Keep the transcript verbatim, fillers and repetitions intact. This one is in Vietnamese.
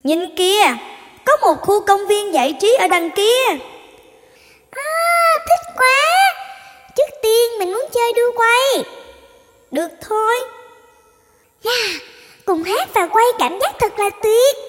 Nhìn kìa, có một khu công viên giải trí ở đằng kia. À, thích quá. Trước tiên mình muốn chơi đu quay. Được thôi. Yeah, cùng hát và quay cảm giác thật là tuyệt.